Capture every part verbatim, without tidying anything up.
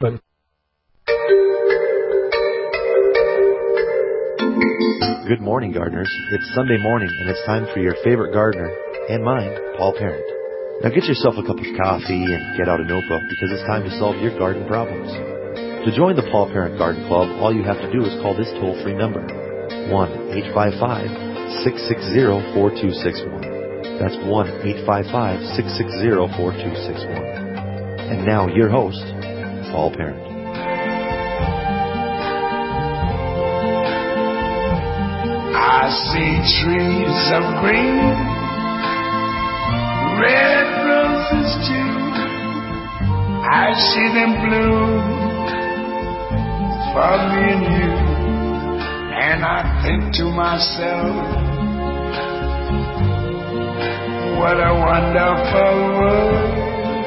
open. Good morning, gardeners. It's Sunday morning, and it's time for your favorite gardener, and mine, Paul Parent. Now get yourself a cup of coffee and get out a notebook, because it's time to solve your garden problems. To join the Paul Parent Garden Club, all you have to do is call this toll-free number, one eight five five, six six zero, four two six one. That's one eight five five, six six zero, four two six one. And now, your host, Paul Parent. I see trees of green, red roses too. I see them bloom for me and you. And I think to myself, what a wonderful world.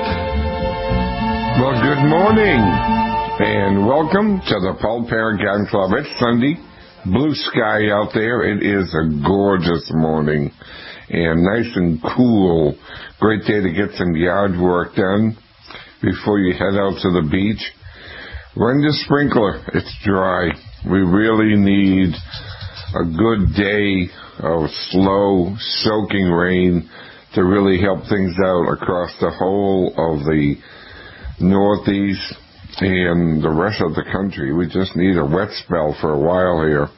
Well, good morning, and welcome to the Paul Parent Garden Club. It's Sunday. Blue sky out there. It is a gorgeous morning and nice and cool. Great day to get some yard work done before you head out to the beach. Run your sprinkler. It's dry. We really need a good day of slow soaking rain to really help things out across the whole of the Northeast and the rest of the country. We just need a wet spell for a while here.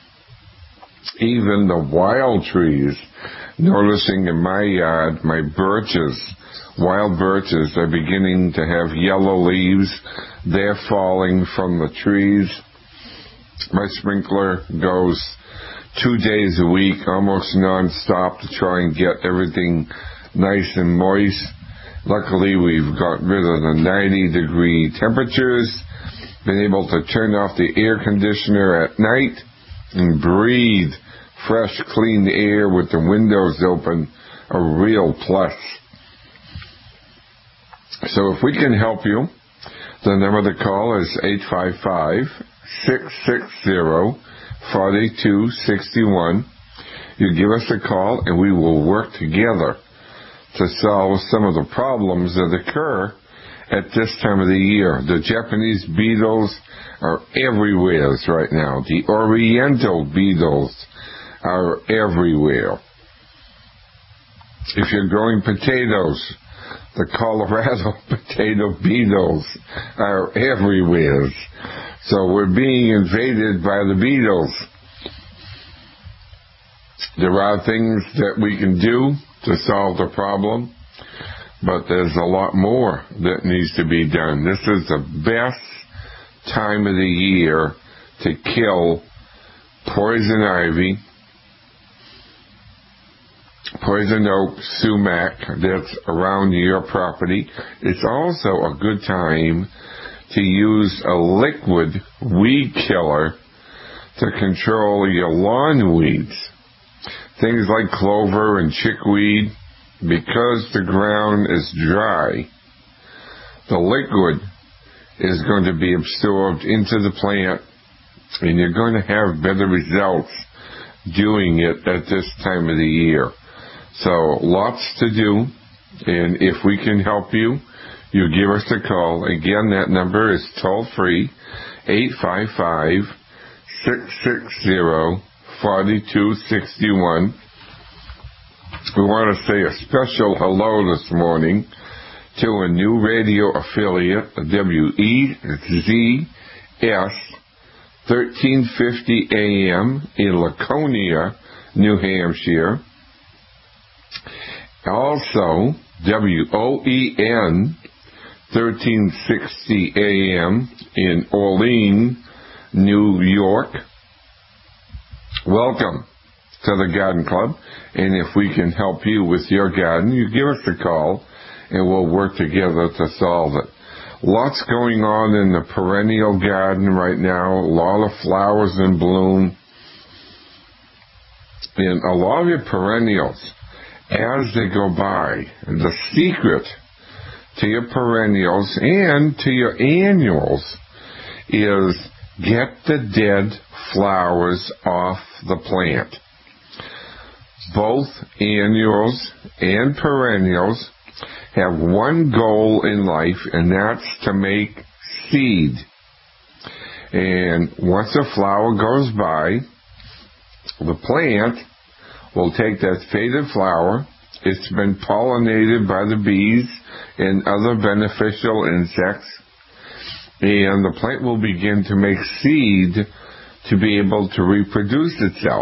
Even the wild trees, noticing in my yard, my birches, wild birches are beginning to have yellow leaves. They're falling from the trees. My sprinkler goes two days a week, almost non-stop, to try and get everything nice and moist. Luckily, we've got rid of the ninety degree temperatures, been able to turn off the air conditioner at night and breathe fresh, clean air with the windows open, a real plus. So if we can help you, the number to call is eight five five, six six zero, four two six one. You give us a call and we will work together to solve some of the problems that occur at this time of the year. The Japanese beetles are everywhere right now. The Oriental beetles are everywhere. If you're growing potatoes, the Colorado potato beetles are everywhere. So we're being invaded by the beetles. There are things that we can do to solve the problem, but there's a lot more that needs to be done. This is the best time of the year to kill poison ivy, poison oak, sumac that's around your property. It's also a good time to use a liquid weed killer to control your lawn weeds. Things like clover and chickweed, because the ground is dry, the liquid is going to be absorbed into the plant, and you're going to have better results doing it at this time of the year. So lots to do, and if we can help you, you give us a call. Again, that number is toll-free, eight five five, six six zero, four two six one. We want to say a special hello this morning to a new radio affiliate, W E Z S thirteen fifty A M in Laconia, New Hampshire. Also, W O E N thirteen sixty A M in Orleans, New York. Welcome to the Garden Club, and if we can help you with your garden, you give us a call and we'll work together to solve it. Lots going on in the perennial garden right now, a lot of flowers in bloom, and a lot of your perennials, as they go by, the secret to your perennials and to your annuals is get the dead flowers off the plant. Both annuals and perennials have one goal in life, and that's to make seed. And once the flower goes by, the plant will take that faded flower. It's been pollinated by the bees and other beneficial insects. And the plant will begin to make seed to be able to reproduce itself.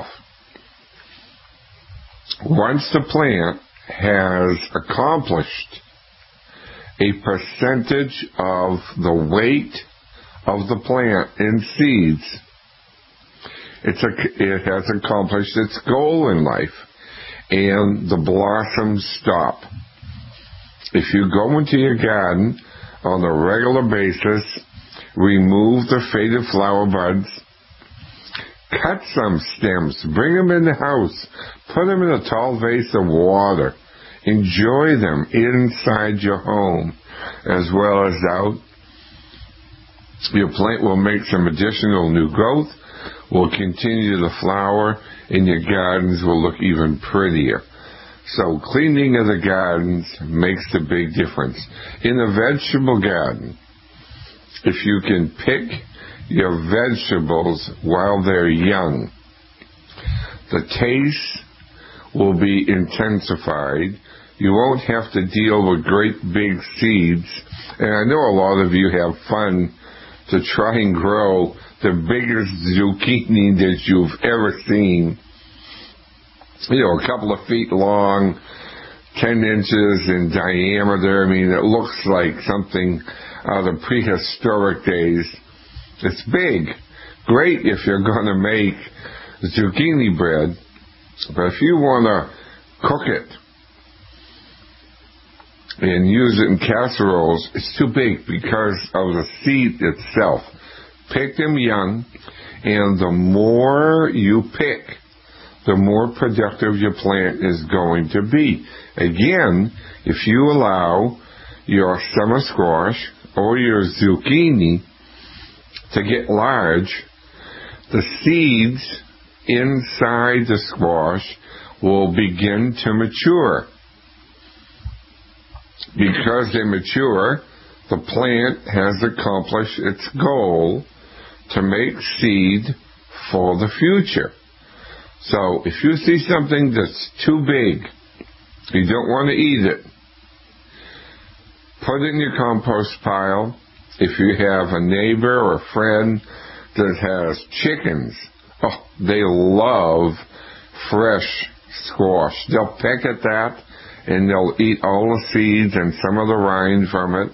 Once the plant has accomplished a percentage of the weight of the plant in seeds, it's a, it has accomplished its goal in life, and the blossoms stop. If you go into your garden on a regular basis, remove the faded flower buds, cut some stems, bring them in the house, put them in a tall vase of water, enjoy them inside your home as well as out. Your plant will make some additional new growth, will continue to flower, and your gardens will look even prettier. So cleaning of the gardens makes a big difference. In a vegetable garden, if you can pick your vegetables while they're young, the taste will be intensified. You won't have to deal with great big seeds. And I know a lot of you have fun to try and grow the biggest zucchini that you've ever seen. You know, a couple of feet long, ten inches in diameter. I mean, it looks like something out of prehistoric days. It's big. Great if you're going to make zucchini bread. But if you want to cook it and use it in casseroles, it's too big because of the seed itself. Pick them young, and the more you pick, the more productive your plant is going to be. Again, if you allow your summer squash or your zucchini to get large, the seeds inside the squash will begin to mature. Because they mature, the plant has accomplished its goal to make seed for the future. So if you see something that's too big, you don't want to eat it, put it in your compost pile. If you have a neighbor or a friend that has chickens, oh, they love fresh squash. They'll peck at that, and they'll eat all the seeds and some of the rind from it.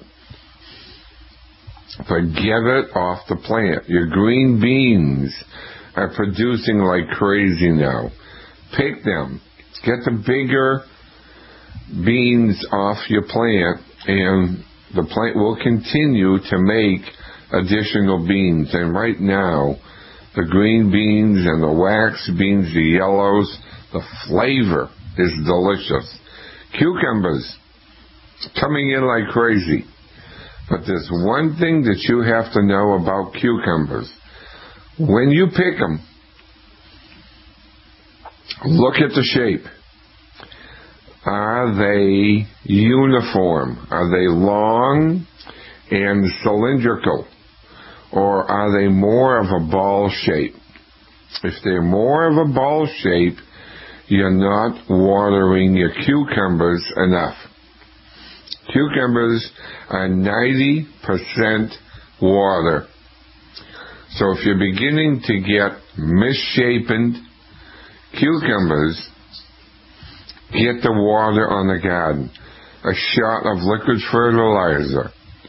But get it off the plant. Your green beans are producing like crazy now. Pick them. Get the bigger beans off your plant, and the plant will continue to make additional beans. And right now, the green beans and the wax beans, the yellows, the flavor is delicious. Cucumbers coming in like crazy. But there's one thing that you have to know about cucumbers. When you pick them, look at the shape. Are they uniform? Are they long and cylindrical? Or are they more of a ball shape? If they're more of a ball shape, you're not watering your cucumbers enough. Cucumbers are ninety percent water. So if you're beginning to get misshapen cucumbers, get the water on the garden. A shot of liquid fertilizer.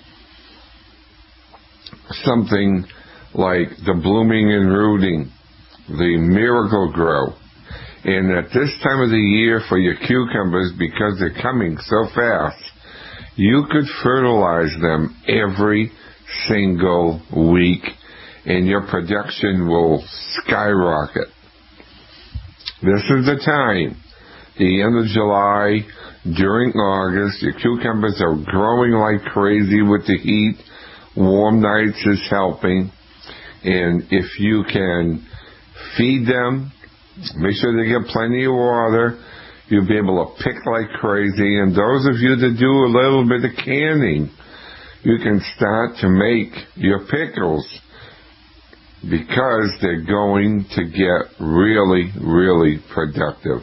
Something like the Blooming and Rooting, the Miracle Grow. And at this time of the year for your cucumbers, because they're coming so fast, you could fertilize them every single week, and your production will skyrocket. This is the time, the end of July, during August, your cucumbers are growing like crazy with the heat. Warm nights is helping. And if you can feed them, make sure they get plenty of water, you'll be able to pick like crazy. And those of you that do a little bit of canning, you can start to make your pickles because they're going to get really, really productive.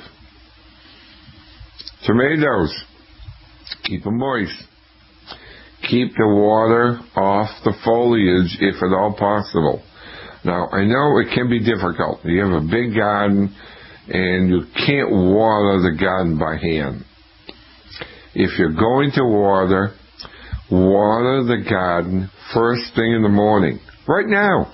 Tomatoes, keep them moist. Keep the water off the foliage if at all possible. Now, I know it can be difficult. You have a big garden and you can't water the garden by hand. If you're going to water, water the garden first thing in the morning. Right now.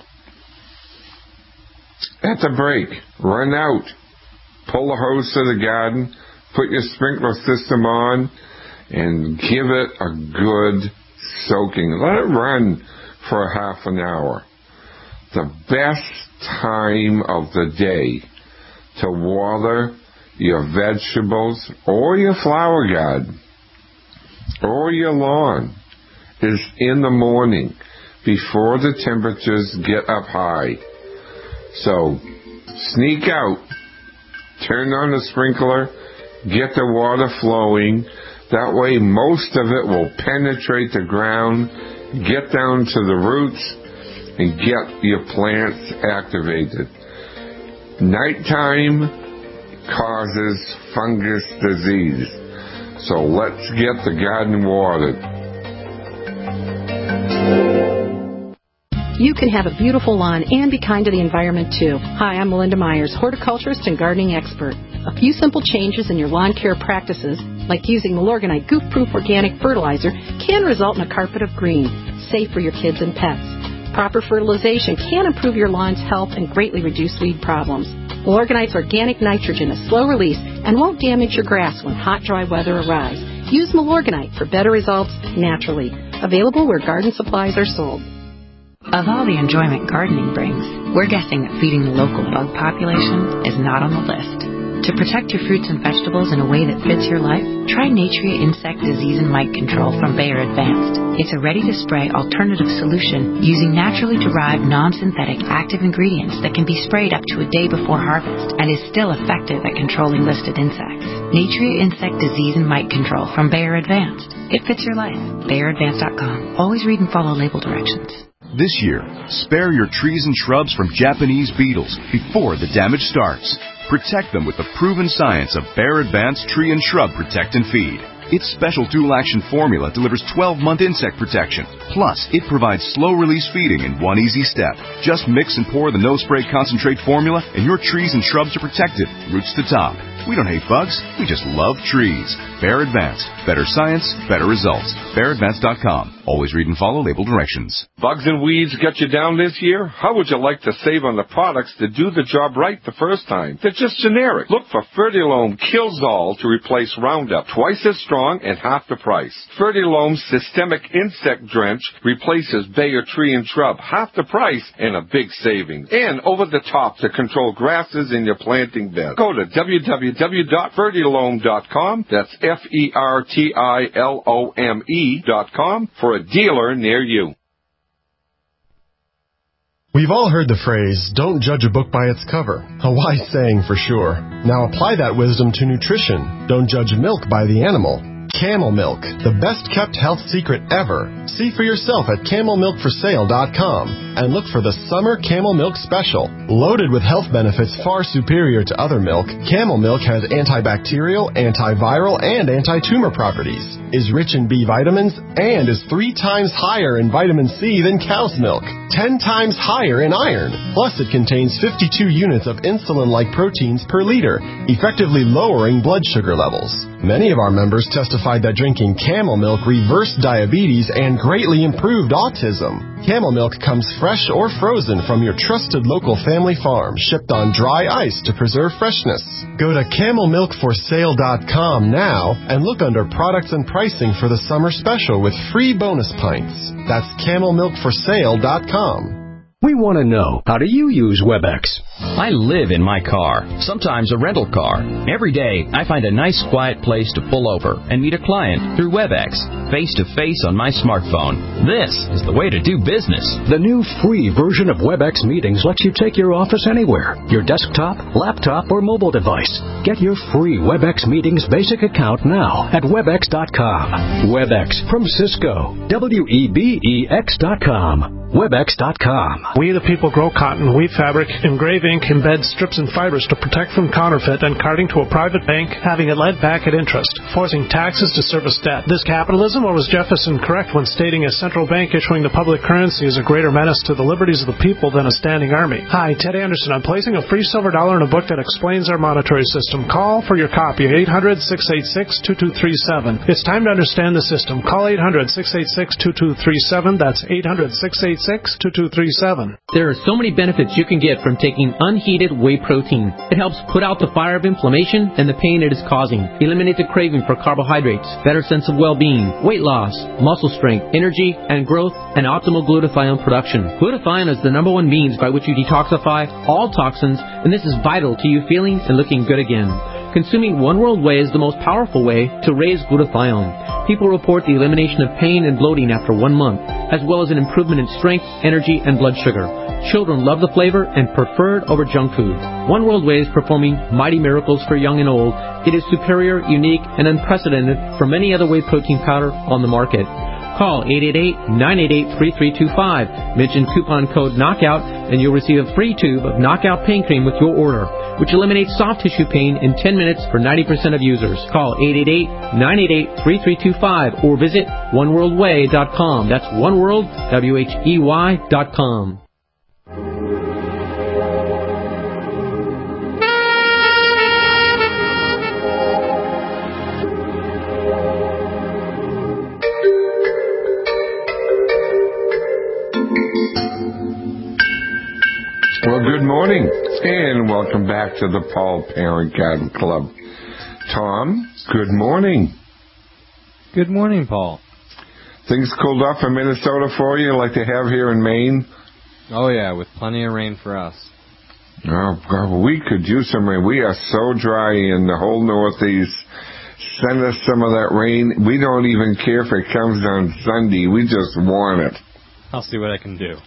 At the break, run out. Pull the hose to the garden, put your sprinkler system on, and give it a good soaking. Let it run for half an hour. The best time of the day to water your vegetables or your flower garden or your lawn is in the morning before the temperatures get up high. So sneak out, turn on the sprinkler, get the water flowing. That way most of it will penetrate the ground, get down to the roots, and get your plants activated. Nighttime causes fungus disease. So let's get the garden watered. You can have a beautiful lawn and be kind to the environment, too. Hi, I'm Melinda Myers, horticulturist and gardening expert. A few simple changes in your lawn care practices, like using Milorganite Goof-Proof Organic Fertilizer, can result in a carpet of green, safe for your kids and pets. Proper fertilization can improve your lawn's health and greatly reduce weed problems. Milorganite's organic nitrogen is slow release and won't damage your grass when hot, dry weather arrives. Use Milorganite for better results naturally. Available where garden supplies are sold. Of all the enjoyment gardening brings, we're guessing that feeding the local bug population is not on the list. To protect your fruits and vegetables in a way that fits your life, try Natria Insect Disease and Mite Control from Bayer Advanced. It's a ready-to-spray alternative solution using naturally derived non-synthetic active ingredients that can be sprayed up to a day before harvest and is still effective at controlling listed insects. Natria Insect Disease and Mite Control from Bayer Advanced. It fits your life. Bayer Advanced dot com. Always read and follow label directions. This year, spare your trees and shrubs from Japanese beetles before the damage starts. Protect them with the proven science of Bayer Advanced Tree and Shrub Protect and Feed. Its special dual-action formula delivers twelve-month insect protection. Plus, it provides slow-release feeding in one easy step. Just mix and pour the no-spray concentrate formula, and your trees and shrubs are protected, roots to top. We don't hate bugs, we just love trees. Bayer Advanced. Better science, better results. Bayer Advanced dot com. Always read and follow label directions. Bugs and weeds got you down this year? How would you like to save on the products that do the job right the first time? They're just generic. Look for Fertilome Kills-All to replace Roundup. Twice as strong and half the price. Fertilome's Systemic Insect Drench replaces Bayer Tree and Shrub. Half the price and a big savings. And over the top to control grasses in your planting bed. Go to w w w dot fertilome dot com. That's F E R T I L O M E dot com for a dealer near you. We've all heard the phrase, don't judge a book by its cover. A wise saying for sure. Now apply that wisdom to nutrition. Don't judge milk by the animal. Camel Milk, the best-kept health secret ever. See for yourself at camel milk for sale dot com and look for the Summer Camel Milk Special. Loaded with health benefits far superior to other milk, Camel Milk has antibacterial, antiviral, and anti-tumor properties, is rich in B vitamins, and is three times higher in vitamin C than cow's milk, ten times higher in iron. Plus, it contains fifty-two units of insulin-like proteins per liter, effectively lowering blood sugar levels. Many of our members testified that drinking Camel Milk reversed diabetes and greatly improved autism. Camel Milk comes fresh or frozen from your trusted local family farm, shipped on dry ice to preserve freshness. Go to camel milk for sale dot com now and look under products and pricing for the summer special with free bonus pints. That's camel milk for sale dot com. We want to know, how do you use WebEx? I live in my car, sometimes a rental car. Every day, I find a nice quiet place to pull over and meet a client through WebEx, face-to-face on my smartphone. This is the way to do business. The new free version of WebEx Meetings lets you take your office anywhere, your desktop, laptop, or mobile device. Get your free WebEx Meetings basic account now at webex dot com. WebEx from Cisco. W E B E X dot com. webex dot com. We the people grow cotton, weave fabric, engrave ink, embed strips and fibers to protect from counterfeit and carting to a private bank, having it led back at interest, forcing taxes to service debt. This capitalism, or was Jefferson correct when stating a central bank issuing the public currency is a greater menace to the liberties of the people than a standing army? Hi, Ted Anderson. I'm placing a free silver dollar in a book that explains our monetary system. Call for your copy at eight hundred, six eight six, two two three seven. It's time to understand the system. Call eight hundred, six eight six, two two three seven. That's eight hundred, six eight six, two two three seven. There are so many benefits you can get from taking unheated whey protein. It helps put out the fire of inflammation and the pain it is causing, eliminate the craving for carbohydrates, better sense of well-being, weight loss, muscle strength, energy and growth, and optimal glutathione production. Glutathione is the number one means by which you detoxify all toxins, and this is vital to you feeling and looking good again. Consuming One World Whey is the most powerful way to raise glutathione. People report the elimination of pain and bloating after one month, as well as an improvement in strength, energy, and blood sugar. Children love the flavor and prefer it over junk food. One World Whey is performing mighty miracles for young and old. It is superior, unique, and unprecedented from any other whey protein powder on the market. Call eight eight eight, nine eight eight, three three two five. Mention coupon code KNOCKOUT and you'll receive a free tube of Knockout Pain Cream with your order, which eliminates soft tissue pain in ten minutes for ninety percent of users. Call eight eight eight, nine eight eight, three three two five or visit one world way dot com. That's oneworld, W H E Y dot com. Well, good morning, and welcome back to the Paul Parent Garden Club. Tom, good morning. Good morning, Paul. Things cooled off in Minnesota for you like they have here in Maine? Oh, yeah, with plenty of rain for us. Oh, God, we could use some rain. We are so dry in the whole Northeast. Send us some of that rain. We don't even care if it comes on Sunday. We just want it. I'll see what I can do.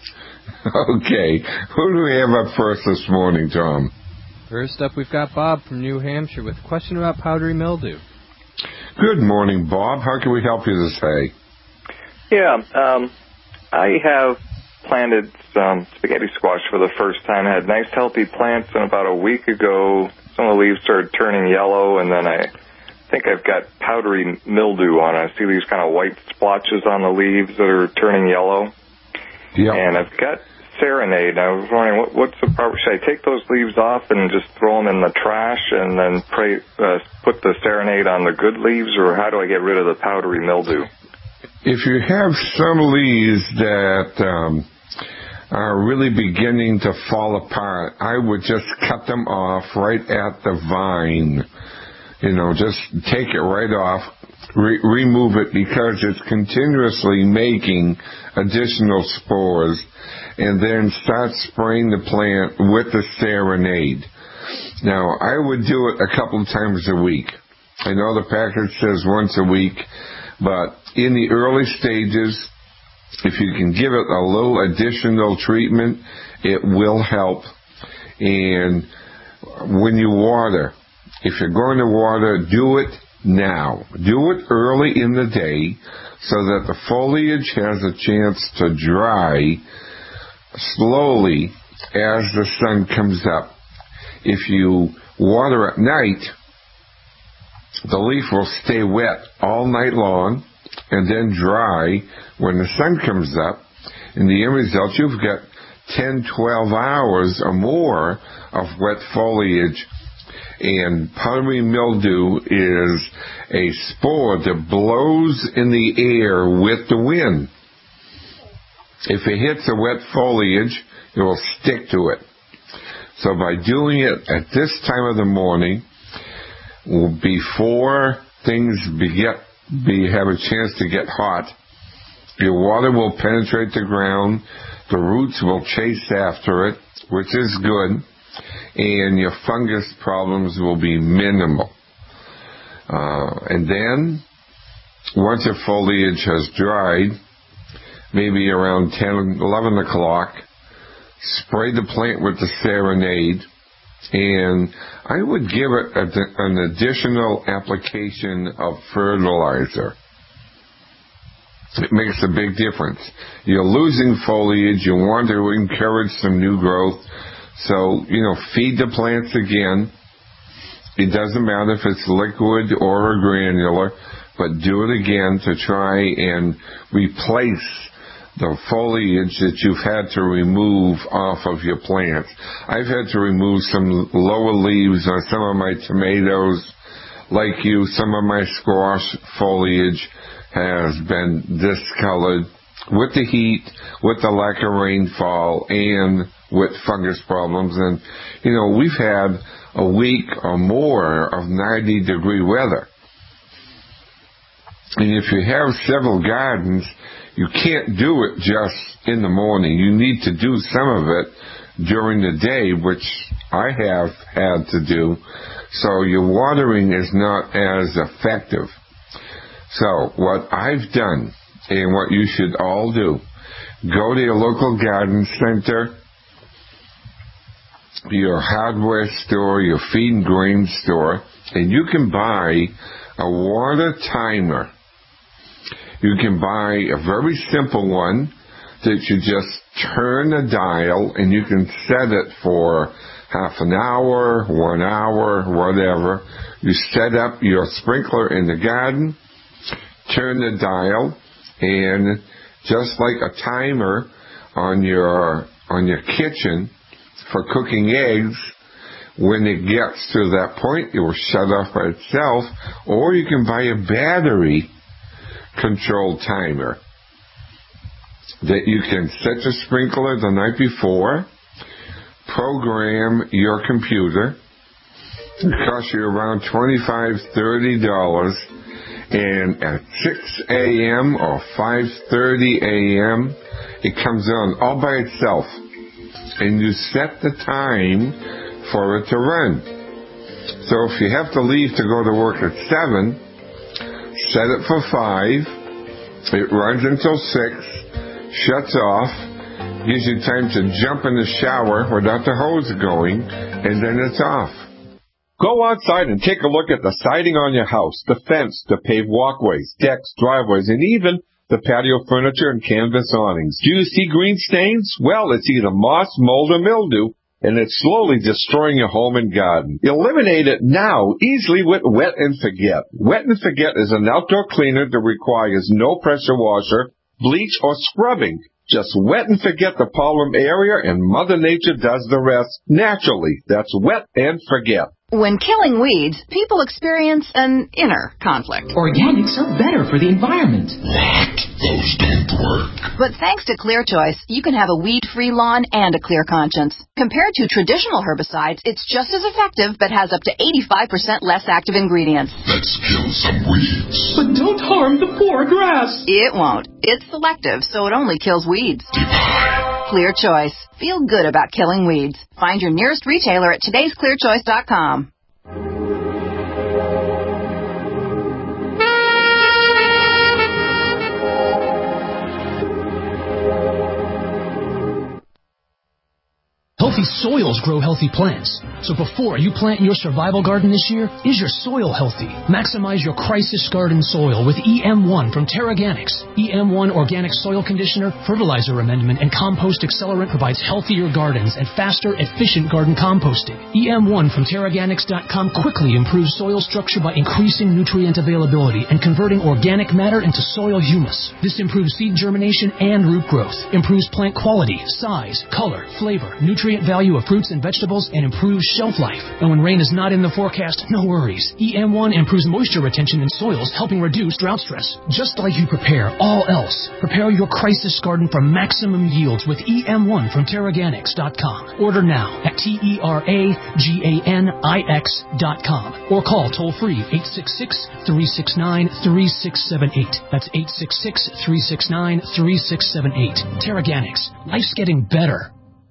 Okay. Who do we have up first this morning, Tom? First up, we've got Bob from New Hampshire with a question about powdery mildew. Good morning, Bob. How can we help you this day? Yeah, um, I have planted some spaghetti squash for the first time. I had nice, healthy plants, and about a week ago, some of the leaves started turning yellow, and then I think I've got powdery mildew on it. I see these kind of white splotches on the leaves that are turning yellow. Yep. And I've got Serenade. I was wondering, what, what's the proper, should I take those leaves off and just throw them in the trash and then pray, uh, put the Serenade on the good leaves, or how do I get rid of the powdery mildew? If you have some leaves that um, are really beginning to fall apart, I would just cut them off right at the vine. You know, just take it right off. Re- remove it because it's continuously making additional spores, and then start spraying the plant with the Serenade. Now, I would do it a couple of times a week. I know the package says once a week, but in the early stages, if you can give it a little additional treatment, it will help. And when you water, if you're going to water, do it now. Do it early in the day so that the foliage has a chance to dry slowly as the sun comes up. If you water at night, the leaf will stay wet all night long and then dry when the sun comes up. In the end result, you've got ten, twelve hours or more of wet foliage. And powdery mildew is a spore that blows in the air with the wind. If it hits the wet foliage, it will stick to it. So by doing it at this time of the morning, before things get, be, have a chance to get hot, your water will penetrate the ground, the roots will chase after it, which is good. and your fungus problems will be minimal. Uh, and then, once your foliage has dried, maybe around ten, eleven o'clock, spray the plant with the Serenade, and I would give it a, an additional application of fertilizer. It makes a big difference. You're losing foliage. You want to encourage some new growth. So, you know, feed the plants again. It doesn't matter if it's liquid or a granular, but do it again to try and replace the foliage that you've had to remove off of your plants. I've had to remove some lower leaves on some of my tomatoes. Like you, some of my squash foliage has been discolored with the heat, with the lack of rainfall, and with fungus problems. And, you know, we've had a week or more of ninety degree weather. And if you have several gardens, you can't do it just in the morning. You need to do some of it during the day, which I have had to do. So your watering is not as effective. So what I've done, and what you should all do, go to your local garden center, your hardware store, your feed and grain store, and you can buy a water timer. You can buy a very simple one that you just turn a dial and you can set it for half an hour, one hour, whatever. You set up your sprinkler in the garden, turn the dial, and just like a timer on your on your kitchen for cooking eggs, when it gets to that point, it will shut off by itself. Or you can buy a battery controlled timer that you can set your sprinkler the night before, program your computer. It costs you around twenty-five dollars, thirty dollars, and at six a.m. or five thirty a.m. it comes on all by itself, and you set the time for it to run. So if you have to leave to go to work at seven, set it for five, it runs until six, shuts off, gives you time to jump in the shower without the hose going, and then it's off. Go outside and take a look at the siding on your house, the fence, the paved walkways, decks, driveways, and even the patio furniture and canvas awnings. Do you see green stains? Well, it's either moss, mold, or mildew, and it's slowly destroying your home and garden. Eliminate it now easily with Wet and Forget. Wet and Forget is an outdoor cleaner that requires no pressure washer, bleach, or scrubbing. Just wet and forget the problem area, and Mother Nature does the rest naturally. That's Wet and Forget. When killing weeds, people experience an inner conflict. Organics are better for the environment. What? Those don't work. But thanks to Clear Choice, you can have a weed-free lawn and a clear conscience. Compared to traditional herbicides, it's just as effective but has up to eighty-five percent less active ingredients. Let's kill some weeds. But don't harm the poor grass. It won't. It's selective, so it only kills weeds. Divine. Clear Choice. Feel good about killing weeds. Find your nearest retailer at todays clear choice dot com. Healthy soils grow healthy plants. So before you plant your survival garden this year, is your soil healthy? Maximize your crisis garden soil with E M one from Terraganics. E M one Organic Soil Conditioner, Fertilizer Amendment, and Compost Accelerant provides healthier gardens and faster, efficient garden composting. E M one from Terraganics dot com quickly improves soil structure by increasing nutrient availability and converting organic matter into soil humus. This improves seed germination and root growth, improves plant quality, size, color, flavor, nutrient value of fruits and vegetables, and improves shelf life. And when rain is not in the forecast, no worries. E M one improves moisture retention in soils, helping reduce drought stress. Just like you prepare all else, prepare your crisis garden for maximum yields with E M one from Terraganics dot com. Order now at T E R A G A N I X dot com or call toll-free eight six six, three six nine, three six seven eight. That's eight six six, three six nine, three six seven eight. Terraganics. Life's getting better.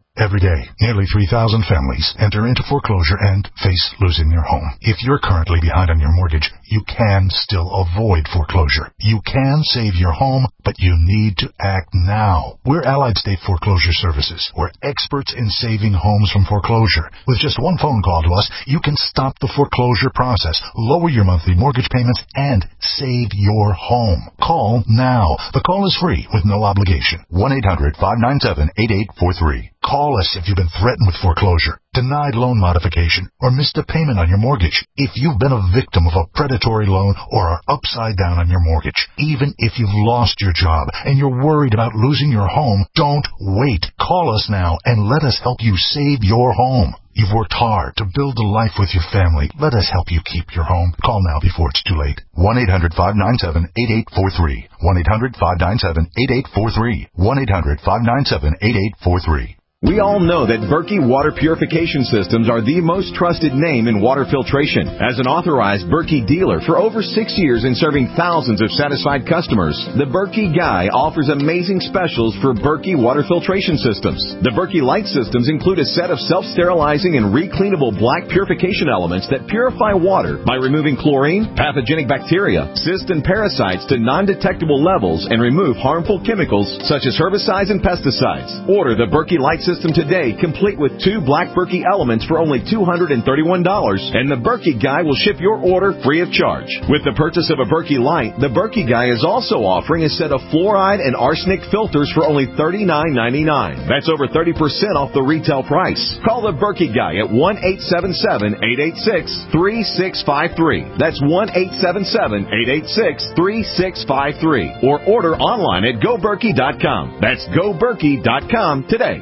Every day, nearly three thousand families enter into foreclosure and face losing their home. If you're currently behind on your mortgage, you can still avoid foreclosure. You can save your home, but you need to act now. We're Allied State Foreclosure Services. We're experts in saving homes from foreclosure. With just one phone call to us, you can stop the foreclosure process, lower your monthly mortgage payments, and save your home. Call now. The call is free with no obligation. one eight hundred five nine seven eight eight four three. Call us if you've been threatened with foreclosure, denied loan modification, or missed a payment on your mortgage. If you've been a victim of a predatory loan or are upside down on your mortgage, even if you've lost your job and you're worried about losing your home, don't wait. Call us now and let us help you save your home. You've worked hard to build a life with your family. Let us help you keep your home. Call now before it's too late. one eight hundred five nine seven eight eight four three. one eight hundred five nine seven eight eight four three. one eight hundred five nine seven eight eight four three. We all know that Berkey Water Purification Systems are the most trusted name in water filtration. As an authorized Berkey dealer for over six years and serving thousands of satisfied customers, the Berkey Guy offers amazing specials for Berkey Water Filtration Systems. The Berkey Light Systems include a set of self-sterilizing and recleanable black purification elements that purify water by removing chlorine, pathogenic bacteria, cysts, and parasites to non-detectable levels and remove harmful chemicals such as herbicides and pesticides. Order the Berkey Light System System today, complete with two black Berkey elements for only two hundred thirty-one dollars, and the Berkey Guy will ship your order free of charge. With the purchase of a Berkey Light, the Berkey Guy is also offering a set of fluoride and arsenic filters for only thirty-nine ninety-nine. That's over thirty percent off the retail price. Call the Berkey Guy at one eight seven seven eight eight six three six five three. That's one eight seven seven eight eight six three six five three. Or order online at go berkey dot com. That's go berkey dot com today.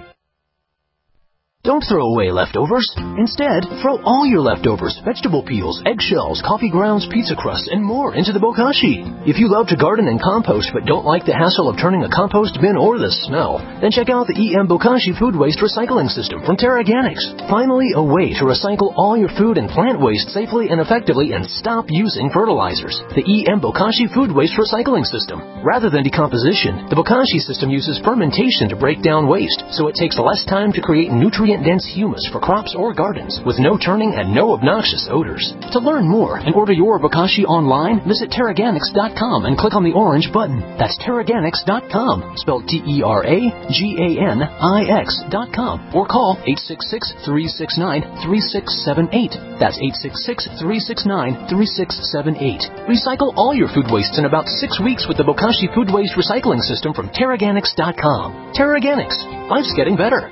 Don't throw away leftovers. Instead, throw all your leftovers, vegetable peels, eggshells, coffee grounds, pizza crusts, and more into the bokashi. If you love to garden and compost but don't like the hassle of turning a compost bin or the smell, then check out the E M Bokashi Food Waste Recycling System from TerraGanix. Finally, a way to recycle all your food and plant waste safely and effectively and stop using fertilizers. The E M Bokashi Food Waste Recycling System. Rather than decomposition, the Bokashi system uses fermentation to break down waste, so it takes less time to create nutrient-dense humus for crops or gardens with no turning and no obnoxious odors. To learn more and order your Bokashi online, visit Terraganix dot com and click on the orange button. That's Terraganix dot com, spelled T E R A G A N I X dot com, or call eight six six, three six nine, three six seven eight. That's eight six six, three six nine, three six seven eight. Recycle all your food wastes in about six weeks with the Bokashi Food Waste Recycling System from Terraganix dot com. Terraganix. Life's getting better.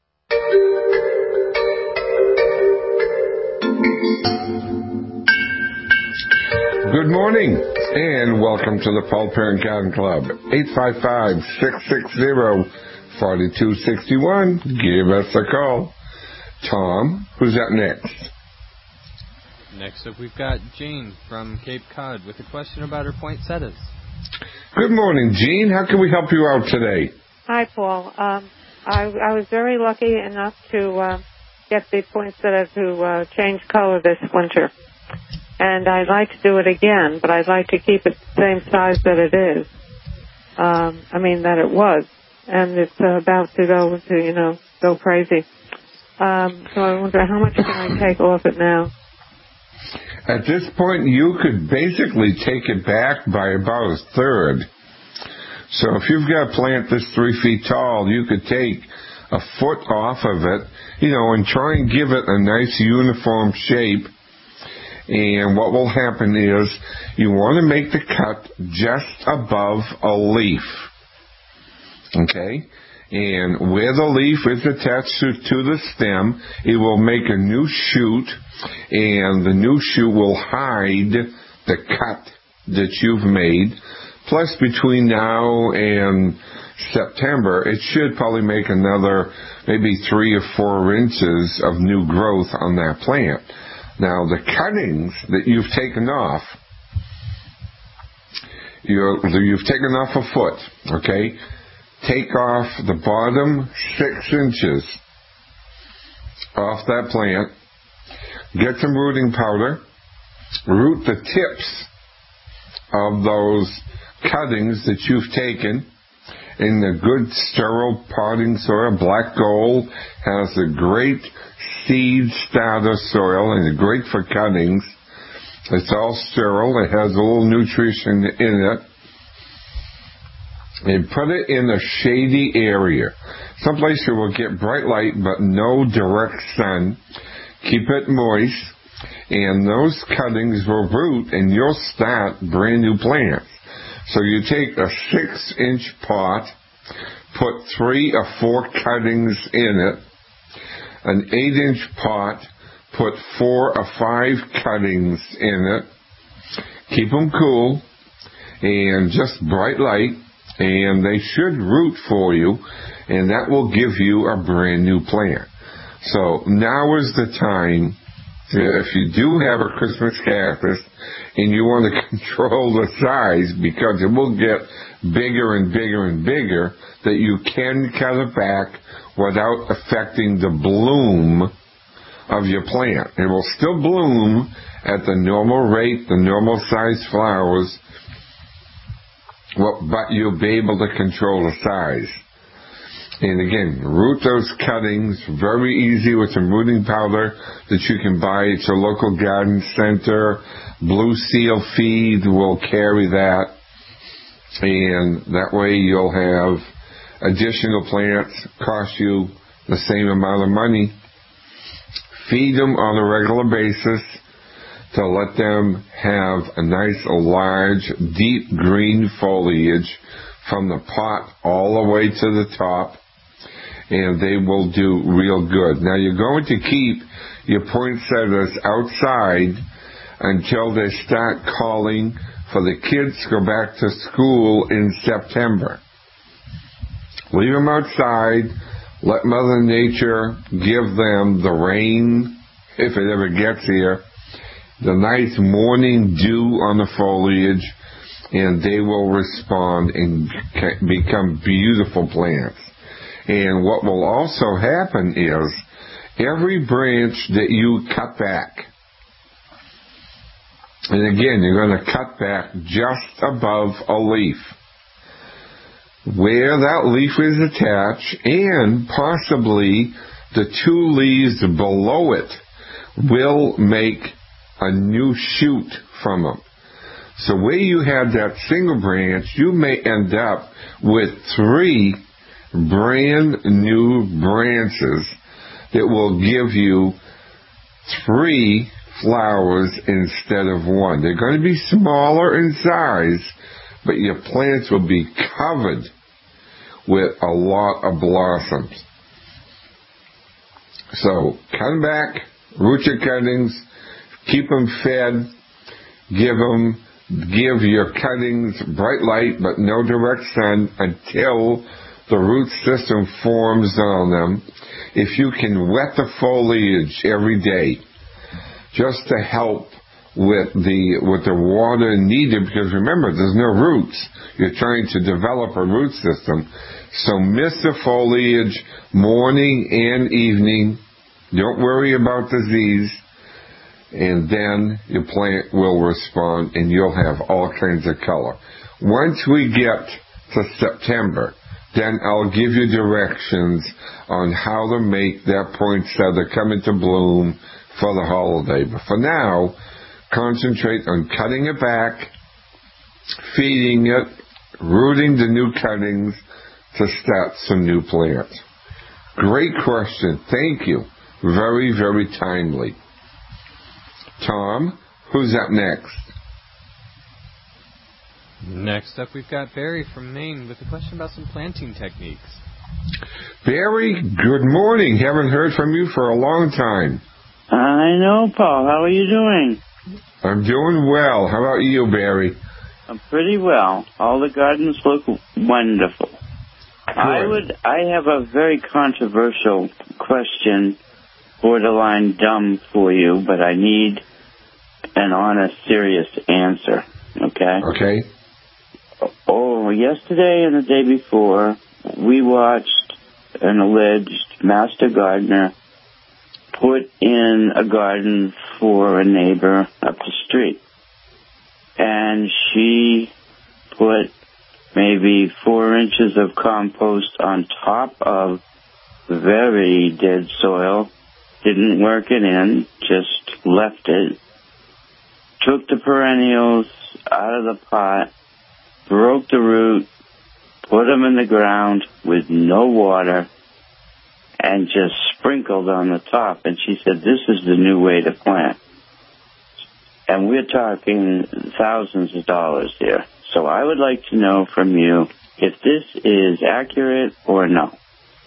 Good morning, and welcome to the Paul Parent Garden Club. eight five five, six six zero, four two six one. Give us a call. Tom, who's up next? Next up, we've got Jean from Cape Cod with a question about her poinsettias. Good morning, Jean. How can we help you out today? Hi, Paul. Um, I, I was very lucky enough to uh, get the poinsettia to uh, change color this winter. And I'd like to do it again, but I'd like to keep it the same size that it is. Um, I mean, that it was. And it's uh, about to go to, you know, go crazy. Um, so I wonder, how much can I take off it now? At this point, you could basically take it back by about a third. So if you've got a plant that's three feet tall, you could take a foot off of it, you know, and try and give it a nice uniform shape. And what will happen is you want to make the cut just above a leaf. Okay? And where the leaf is attached to, to the stem, it will make a new shoot, and the new shoot will hide the cut that you've made. Plus, between now and September, it should probably make another maybe three or four inches of new growth on that plant. Now, the cuttings that you've taken off, you're, you've taken off a foot, okay? Take off the bottom six inches off that plant. Get some rooting powder. Root the tips of those cuttings that you've taken. in the good sterile potting soil. Black Gold has a great seed starter soil and great for cuttings. It's all sterile. It has a little nutrition in it. And put it in a shady area, someplace you will get bright light but no direct sun. Keep it moist, and those cuttings will root, and you'll start brand new plants. So you take a six-inch pot, put three or four cuttings in it. An eight-inch pot, put four or five cuttings in it. Keep them cool, and just bright light. And they should root for you, and that will give you a brand new plant. So now is the time, if you do have a Christmas cactus and you want to control the size, because it will get bigger and bigger and bigger, that you can cut it back without affecting the bloom of your plant. It will still bloom at the normal rate, the normal size flowers, well, but you'll be able to control the size. And again, root those cuttings, very easy with some rooting powder that you can buy at your local garden center. Blue Seal Feed will carry that. And that way you'll have additional plants, cost you the same amount of money. Feed them on a regular basis to let them have a nice, large, deep green foliage from the pot all the way to the top, and they will do real good. Now, you're going to keep your poinsettias outside until they start calling for the kids to go back to school in September. Leave them outside. Let Mother Nature give them the rain, if it ever gets here, the nice morning dew on the foliage, and they will respond and become beautiful plants. And what will also happen is every branch that you cut back, and again, you're going to cut back just above a leaf, where that leaf is attached, and possibly the two leaves below it will make a new shoot from them. So where you have that single branch, you may end up with three brand new branches that will give you three flowers instead of one. They're going to be smaller in size, but your plants will be covered with a lot of blossoms. So come back, root your cuttings, keep them fed, give them, give your cuttings bright light but no direct sun until the root system forms on them. If you can wet the foliage every day, just to help with the with the water needed, because remember, there's no roots. You're trying to develop a root system. So mist the foliage morning and evening. Don't worry about disease. And then your plant will respond, and you'll have all kinds of color. Once we get to September, then I'll give you directions on how to make that poinsettia come into bloom for the holiday. But for now, concentrate on cutting it back, feeding it, rooting the new cuttings to start some new plants. Great question. Thank you. Very, very timely. Tom, who's up next? Next up, we've got Barry from Maine with a question about some planting techniques. Barry, good morning. Haven't heard from you for a long time. I know, Paul. How are you doing? I'm doing well. How about you, Barry? I'm pretty well. All the gardens look wonderful. Good. I would. I have a very controversial question, borderline dumb for you, but I need an honest, serious answer. Okay? Okay. Oh, yesterday and the day before, we watched an alleged master gardener put in a garden for a neighbor up the street. And she put maybe four inches of compost on top of very dead soil. Didn't work it in, just left it. Took the perennials out of the pot, broke the root, put them in the ground with no water, and just sprinkled on the top. And she said, this is the new way to plant. And we're talking thousands of dollars here. So I would like to know from you if this is accurate or no.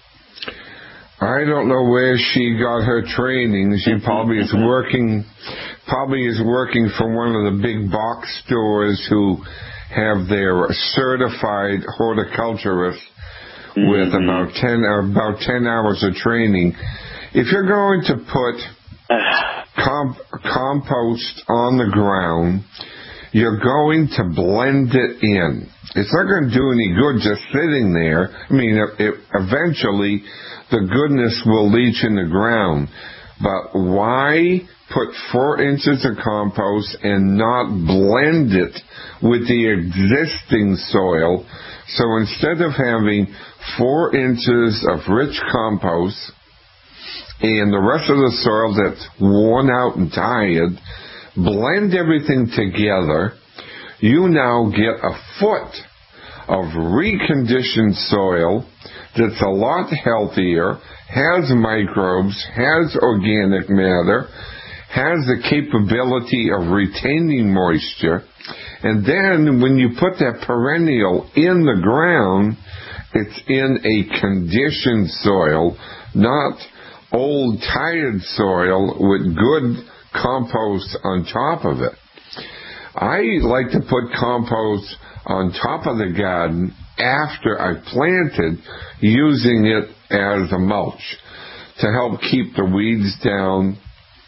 I don't know where she got her training. She probably is working, probably is working for one of the big box stores who have their certified horticulturist mm-hmm. with about ten about ten hours of training. If you're going to put comp- compost on the ground, you're going to blend it in. It's not going to do any good just sitting there. I mean, it, it, eventually the goodness will leach in the ground. But why put four inches of compost and not blend it with the existing soil? So instead of having four inches of rich compost and the rest of the soil that's worn out and tired, blend everything together, you now get a foot of reconditioned soil that's a lot healthier, has microbes, has organic matter, has the capability of retaining moisture. And then when you put that perennial in the ground, it's in a conditioned soil, not old, tired soil with good compost on top of it. I like to put compost on top of the garden after I've planted, using it as a mulch to help keep the weeds down,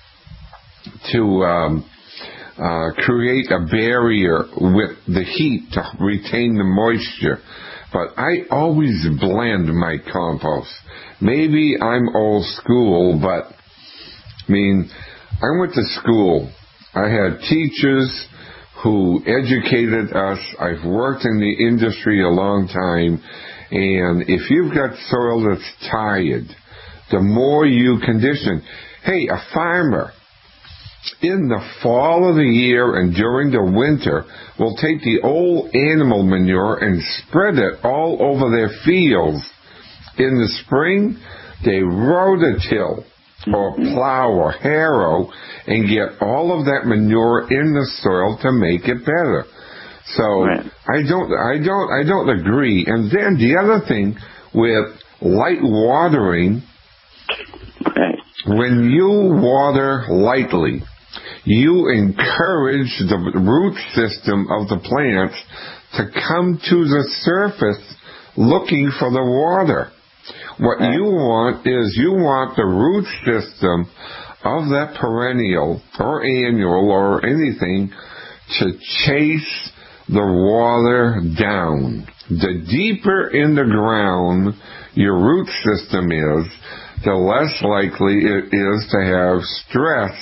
to um, uh, create a barrier with the heat to retain the moisture. But I always blend my compost. Maybe I'm old school, but I mean, I went to school. I had teachers who educated us. I've worked in the industry a long time, and if you've got soil that's tired, the more you condition. Hey, a farmer in the fall of the year and during the winter will take the old animal manure and spread it all over their fields. In the spring, they rototill or plow or harrow and get all of that manure in the soil to make it better. So right. I don't, I don't, I don't agree. And then the other thing with light watering, right. when you water lightly, you encourage the root system of the plants to come to the surface looking for the water. What you want is you want the root system of that perennial or annual or anything to chase the water down. The deeper in the ground your root system is, the less likely it is to have stress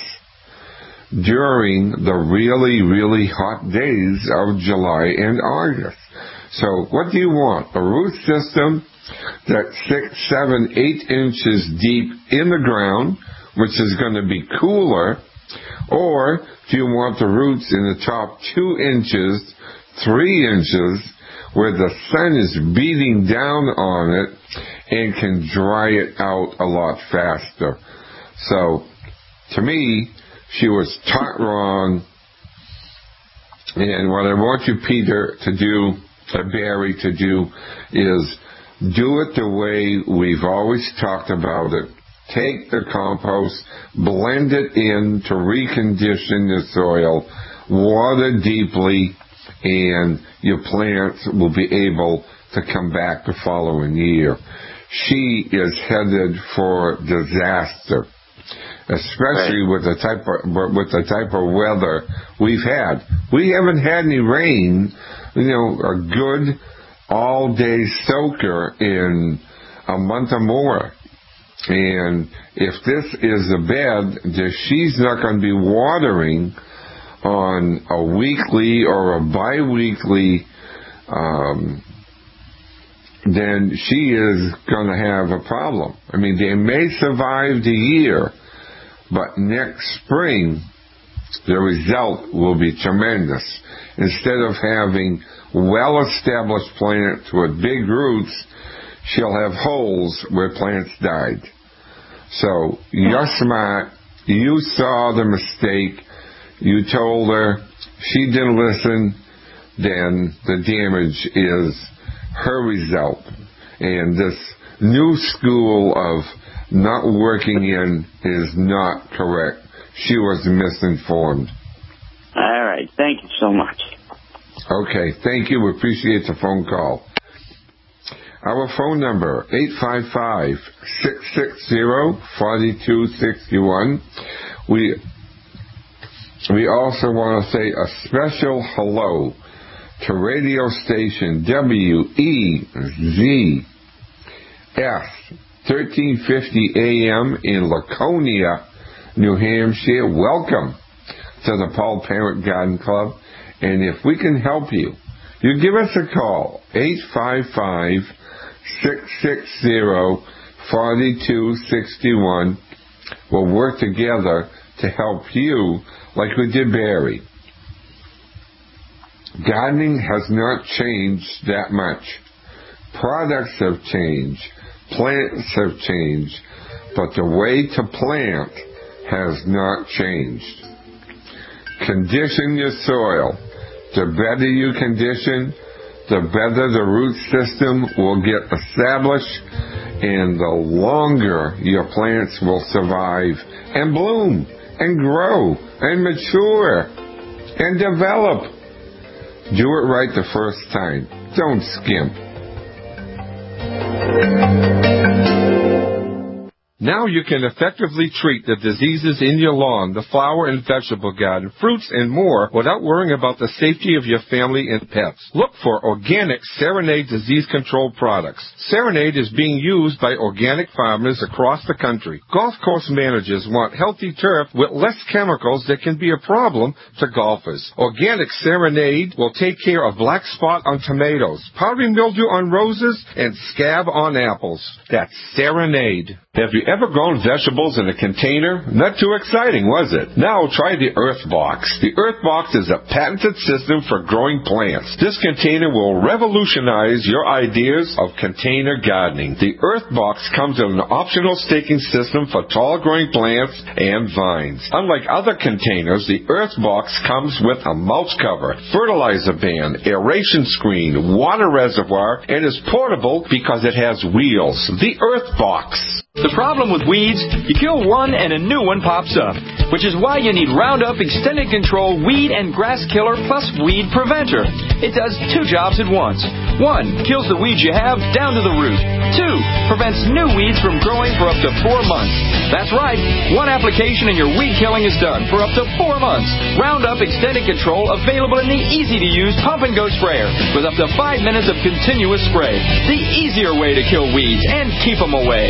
during the really, really hot days of July and August. So what do you want? A root system that's six, seven, eight inches deep in the ground, which is going to be cooler, or do you want the roots in the top two inches, three inches, where the sun is beating down on it and can dry it out a lot faster? So, to me, she was taught wrong, and what I want you, Peter, to do, uh, Barry, to do, is do it the way we've always talked about it. Take the compost, blend it in to recondition the soil, water deeply, and your plants will be able to come back the following year. She is headed for disaster, especially right. with the type of with the type of weather we've had. We haven't had any rain, you know, a good all-day soaker in a month or more. And if this is a bed that she's not going to be watering on a weekly or a bi-weekly um, then she is going to have a problem. I mean, they may survive the year, but next spring, the result will be tremendous. Instead of having well-established plants with big roots, she'll have holes where plants died. So you're smart. You saw the mistake. You told her. She didn't listen. Then the damage is her result. And this new school of not working in is not correct. She was misinformed. All right. Thank you so much. Okay. Thank you. We appreciate the phone call. Our phone number, eight five five, six six zero, four two six one. We, we also want to say a special hello to radio station W E Z S, thirteen fifty A M in Laconia, New Hampshire. Welcome to the Paul Parent Garden Club. And if we can help you, you give us a call, eight five five, six six zero, four two six one. We'll work together to help you like we did Barry. Gardening has not changed that much. Products have changed. Plants have changed. But the way to plant has not changed. Condition your soil. The better you condition, the better the root system will get established, and the longer your plants will survive and bloom and grow and mature and develop. Do it right the first time. Don't skimp. Now you can effectively treat the diseases in your lawn, the flower and vegetable garden, fruits, and more without worrying about the safety of your family and pets. Look for organic Serenade disease control products. Serenade is being used by organic farmers across the country. Golf course managers want healthy turf with less chemicals that can be a problem to golfers. Organic Serenade will take care of black spot on tomatoes, powdery mildew on roses, and scab on apples. That's Serenade. Have you ever grown vegetables in a container? Not too exciting, was it? Now try the Earth Box. The Earth Box is a patented system for growing plants. This container will revolutionize your ideas of container gardening. The Earth Box comes with an optional staking system for tall growing plants and vines. Unlike other containers, the Earth Box comes with a mulch cover, fertilizer ban, aeration screen, water reservoir, and is portable because it has wheels. The Earth Box. The problem with weeds, you kill one and a new one pops up, which is why you need Roundup Extended Control Weed and Grass Killer plus Weed Preventer. It does two jobs at once. One, kills the weeds you have down to the root. Two, prevents new weeds from growing for up to four months. That's right, one application and your weed killing is done for up to four months. Roundup Extended Control available in the easy-to-use pump and go sprayer with up to five minutes of continuous spray. The easier way to kill weeds and keep them away.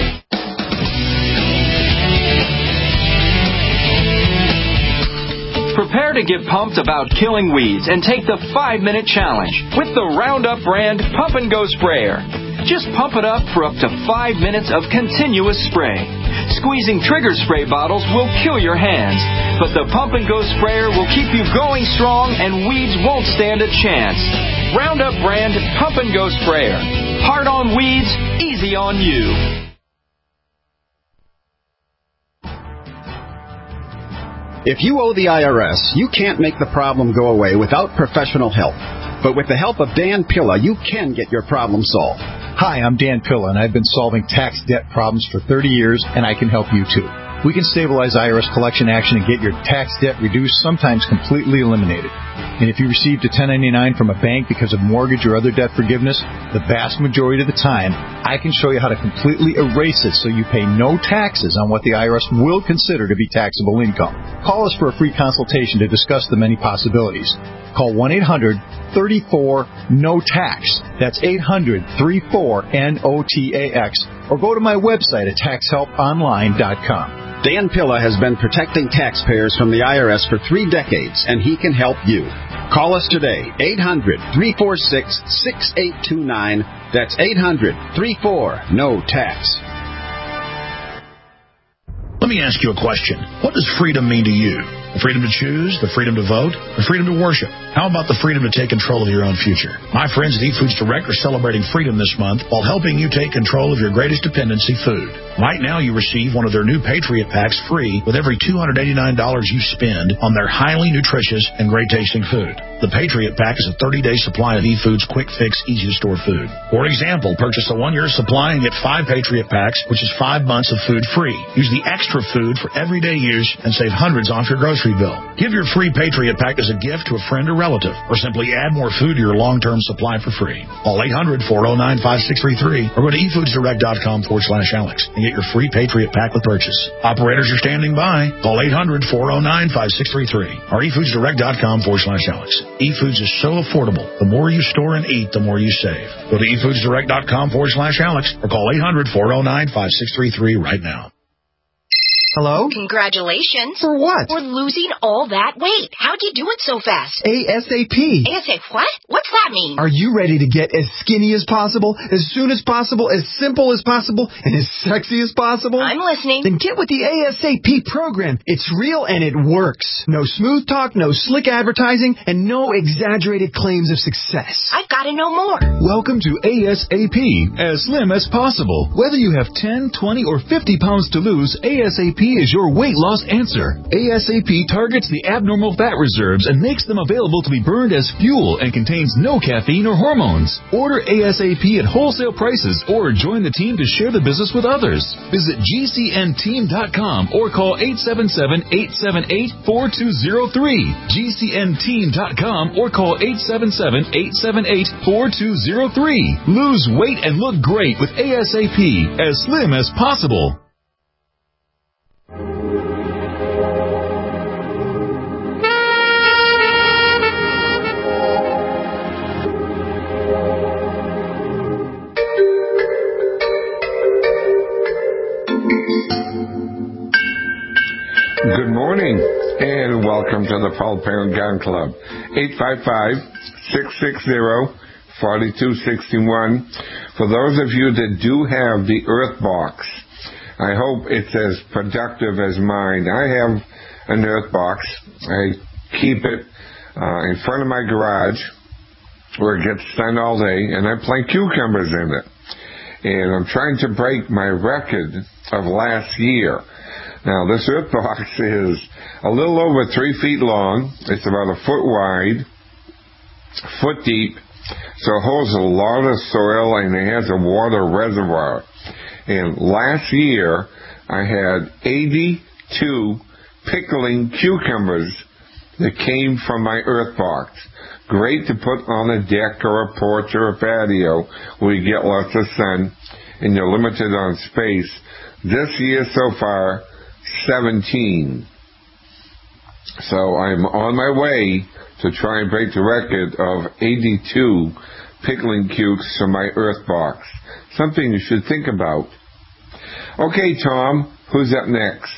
Prepare to get pumped about killing weeds and take the five-minute challenge with the Roundup brand Pump and Go Sprayer. Just pump it up for up to five minutes of continuous spray. Squeezing trigger spray bottles will kill your hands, but the Pump and Go Sprayer will keep you going strong and weeds won't stand a chance. Roundup brand Pump and Go Sprayer. Hard on weeds, easy on you. If you owe the I R S, you can't make the problem go away without professional help. But with the help of Dan Pilla, you can get your problem solved. Hi, I'm Dan Pilla, and I've been solving tax debt problems for thirty years, and I can help you too. We can stabilize I R S collection action and get your tax debt reduced, sometimes completely eliminated. And if you received a ten ninety-nine from a bank because of mortgage or other debt forgiveness, the vast majority of the time, I can show you how to completely erase it so you pay no taxes on what the I R S will consider to be taxable income. Call us for a free consultation to discuss the many possibilities. Call one eight hundred, three four, N O T A X. That's eight hundred, three four, N O T A X. Or go to my website at tax help online dot com. Dan Pilla has been protecting taxpayers from the I R S for three decades, and he can help you. Call us today, eight hundred, three four six, six eight two nine. That's eight hundred, three four, N O T A X. Let me ask you a question. What does freedom mean to you? The freedom to choose, the freedom to vote, the freedom to worship. How about the freedom to take control of your own future? My friends at eFoods Direct are celebrating freedom this month while helping you take control of your greatest dependency, food. Right now, you receive one of their new Patriot Packs free with every two hundred eighty-nine dollars you spend on their highly nutritious and great-tasting food. The Patriot Pack is a thirty-day supply of eFoods quick-fix, easy-to-store food. For example, purchase a one-year supply and get five Patriot Packs, which is five months of food free. Use the extra food for everyday use and save hundreds off your grocery bill. Give your free Patriot Pack as a gift to a friend or relative, or simply add more food to your long-term supply for free. Call eight hundred, four oh nine, five six three three or go to efoodsdirect.com forward slash Alex and get your free Patriot Pack with purchase. Operators are standing by. Call eight hundred, four oh nine, five six three three or efoodsdirect.com forward slash Alex. eFoods is so affordable. The more you store and eat, the more you save. Go to efoodsdirect.com forward slash Alex or call eight hundred, four oh nine, five six three three right now. Hello? Congratulations. For what? For losing all that weight. How'd you do it so fast? ASAP. ASAP what? What's that mean? Are you ready to get as skinny as possible, as soon as possible, as simple as possible, and as sexy as possible? I'm listening. Then get with the ASAP program. It's real and it works. No smooth talk, no slick advertising, and no exaggerated claims of success. I've got to know more. Welcome to ASAP, as slim as possible. Whether you have ten, twenty, or fifty pounds to lose, ASAP is your weight loss answer. ASAP targets the abnormal fat reserves and makes them available to be burned as fuel and contains no caffeine or hormones. Order ASAP at wholesale prices or join the team to share the business with others. Visit G C N team dot com or call eight seven seven, eight seven eight, four two zero three. G C N team dot com or call eight seven seven, eight seven eight, four two zero three. Lose weight and look great with ASAP, as slim as possible. Good morning, and welcome to the Paul Parent Gun Club. eight five five, six six zero, four two six one. For those of you that do have the Earth Box, I hope it's as productive as mine. I have an Earth Box. I keep it uh, in front of my garage where it gets sun all day, and I plant cucumbers in it. And I'm trying to break my record of last year. Now, this Earth Box is a little over three feet long. It's about a foot wide, foot deep, so it holds a lot of soil, and it has a water reservoir. And last year, I had eighty-two pickling cucumbers that came from my Earth Box. Great to put on a deck or a porch or a patio where you get lots of sun and you're limited on space. This year so far, seventeen. So I'm on my way to try and break the record of eighty-two pickling cukes from my Earth Box. Something you should think about. Okay, Tom, who's up next?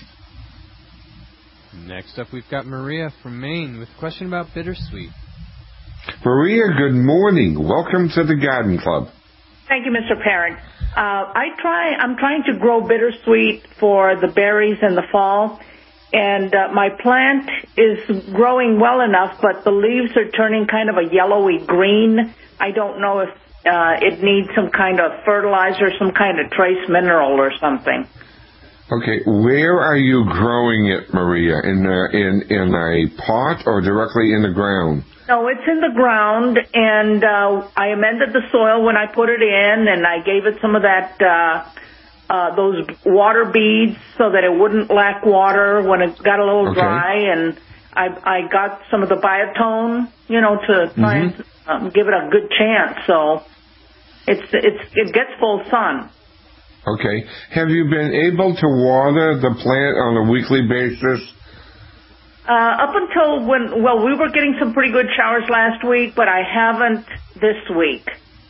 Next up, we've got Maria from Maine with a question about bittersweet. Maria, good morning. Welcome to the Garden Club. Thank you, Mister Parent. Uh, I try. I'm trying to grow bittersweet for the berries in the fall, and uh, my plant is growing well enough, but the leaves are turning kind of a yellowy green. I don't know if uh, it needs some kind of fertilizer, some kind of trace mineral or something. Okay, where are you growing it, Maria? In a, in in a pot or directly in the ground? No, it's in the ground, and uh, I amended the soil when I put it in, and I gave it some of that, uh, uh, those water beads so that it wouldn't lack water when it got a little okay. dry, and I, I got some of the biotone, you know, to try mm-hmm. and um, give it a good chance. So it's it's it gets full sun. Okay. Have you been able to water the plant on a weekly basis? Uh, up until when, well, we were getting some pretty good showers last week, but I haven't this week.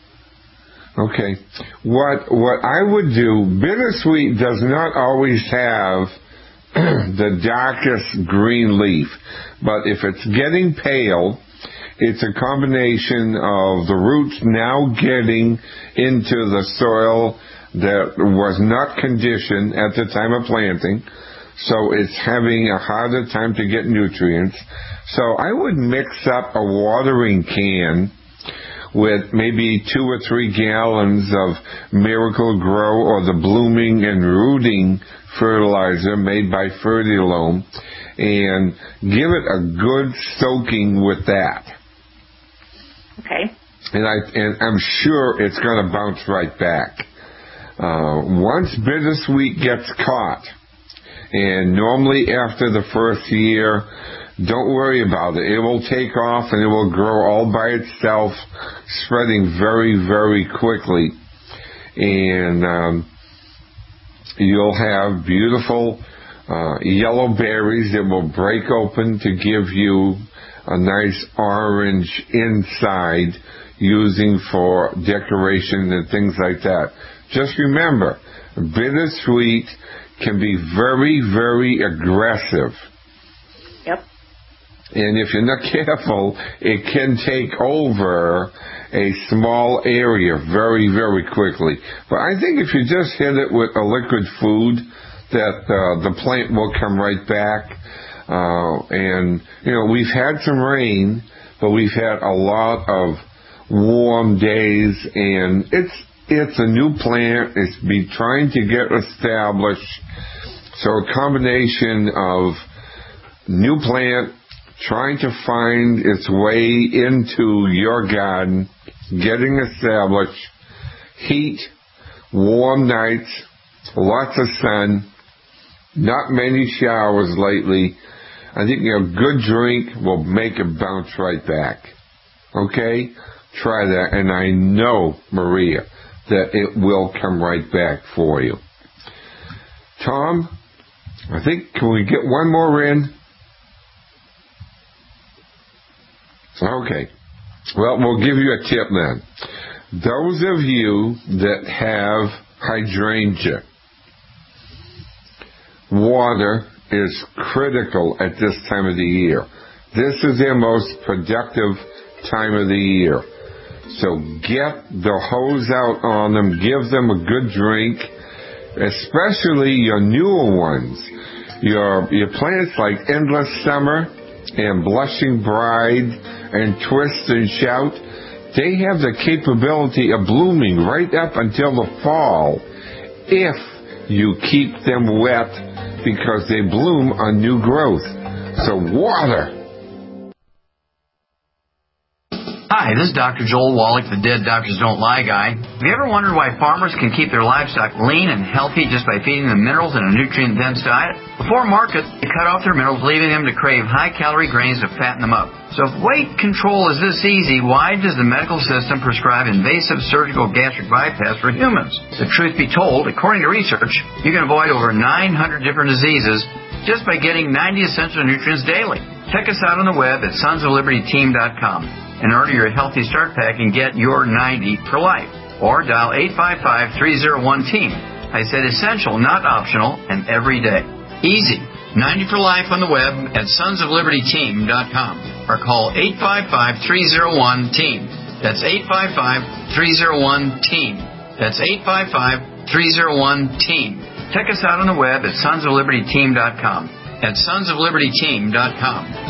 Okay. What what I would do, bittersweet does not always have the darkest green leaf, but if it's getting pale It's a combination of the roots now getting into the soil that was not conditioned at the time of planting, so it's having a harder time to get nutrients. So I would mix up a watering can with maybe two or three gallons of Miracle-Gro or the blooming and rooting fertilizer made by Fertilome, and give it a good soaking with that. Okay. And, I, and I'm sure it's going to bounce right back. Uh, once bittersweet gets caught, and normally after the first year, don't worry about it. It will take off and it will grow all by itself, spreading very, very quickly. And um, you'll have beautiful uh, yellow berries that will break open to give you a nice orange inside, using for decoration and things like that. Just remember, bittersweet can be very, very aggressive. Yep. And if you're not careful, it can take over a small area very, very quickly. But I think if you just hit it with a liquid food, that uh, the plant will come right back. Uh, and, you know, we've had some rain, but we've had a lot of warm days, and it's it's a new plant. It's be trying to get established. So a combination of new plant trying to find its way into your garden, getting established, heat, warm nights, lots of sun, not many showers lately. I think a good drink will make it bounce right back. Okay? Try that, and I know, Maria, that it will come right back for you. Tom, I think, can we get one more in? Okay. Well, we'll give you a tip then. Those of you that have hydrangea, water is critical at this time of the year. This is their most productive time of the year. So get the hose out on them, give them a good drink, especially your newer ones. Your, your plants like Endless Summer and Blushing Bride and Twist and Shout, they have the capability of blooming right up until the fall if you keep them wet, because they bloom on new growth. So water. Hi, this is Doctor Joel Wallach, the Dead Doctors Don't Lie guy. Have you ever wondered why farmers can keep their livestock lean and healthy just by feeding them minerals in a nutrient-dense diet? Before market, they cut off their minerals, leaving them to crave high-calorie grains to fatten them up. So if weight control is this easy, why does the medical system prescribe invasive surgical gastric bypass for humans? The truth be told, according to research, you can avoid over nine hundred different diseases just by getting ninety essential nutrients daily. Check us out on the web at sons of liberty team dot com and order your Healthy Start Pack and get your ninety for life. Or dial eight five five, three oh one, team. I said essential, not optional, and every day. Easy. ninety for life on the web at sons of liberty team dot com. Or call eight five five, three oh one, team. That's eight five five, three oh one, team. That's eight five five, three oh one, team. Check us out on the web at sons of liberty team dot com. At sons of liberty team dot com.